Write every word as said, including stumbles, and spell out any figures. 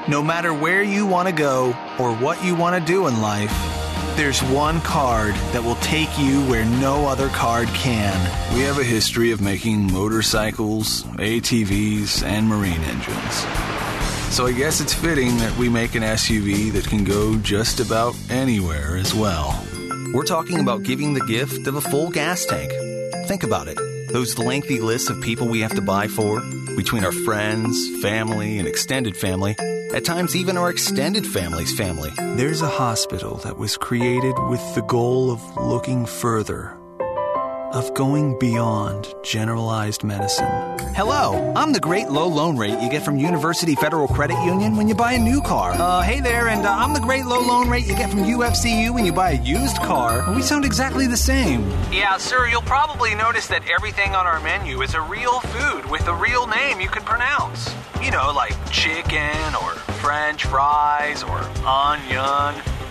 No matter where you want to go or what you want to do in life, there's one card that will take you where no other card can. We have a history of making motorcycles, A T Vs, and marine engines. So I guess it's fitting that we make an S U V that can go just about anywhere as well. We're talking about giving the gift of a full gas tank. Think about it. Those lengthy lists of people we have to buy for, between our friends, family, and extended family, at times even our extended family's family. There's a hospital that was created with the goal of looking further, of going beyond generalized medicine. Hello, I'm the great low loan rate you get from University Federal Credit Union when you buy a new car. Uh, hey there, and uh, I'm the great low loan rate you get from U F C U when you buy a used car. We sound exactly the same. Yeah, sir, you'll probably notice that everything on our menu is a real food with a real name you can pronounce. You know, like chicken or French fries or onion.